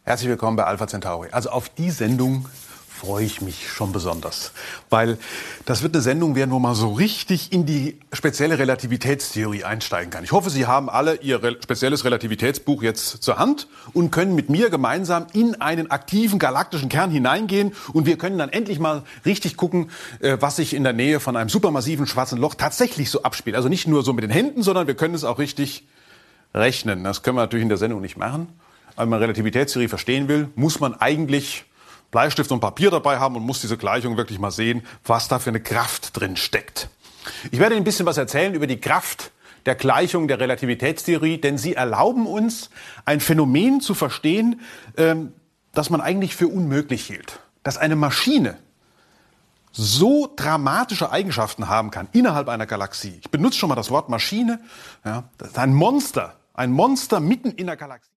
Herzlich willkommen bei Alpha Centauri. Also auf die Sendung freue ich mich schon besonders, weil das wird eine Sendung werden, wo man so richtig in die spezielle Relativitätstheorie einsteigen kann. Ich hoffe, Sie haben alle Ihr spezielles Relativitätsbuch jetzt zur Hand und können mit mir gemeinsam in einen aktiven galaktischen Kern hineingehen und wir können dann endlich mal richtig gucken, was sich in der Nähe von einem supermassiven schwarzen Loch tatsächlich so abspielt. Also nicht nur so mit den Händen, sondern wir können es auch richtig rechnen. Das können wir natürlich in der Sendung nicht machen. Wenn man Relativitätstheorie verstehen will, muss man eigentlich Bleistift und Papier dabei haben und muss diese Gleichung wirklich mal sehen, was da für eine Kraft drin steckt. Ich werde Ihnen ein bisschen was erzählen über die Kraft der Gleichung der Relativitätstheorie, denn sie erlauben uns, ein Phänomen zu verstehen, das man eigentlich für unmöglich hielt. Dass eine Maschine so dramatische Eigenschaften haben kann innerhalb einer Galaxie. Ich benutze schon mal das Wort Maschine. Ja, das ist ein Monster mitten in der Galaxie.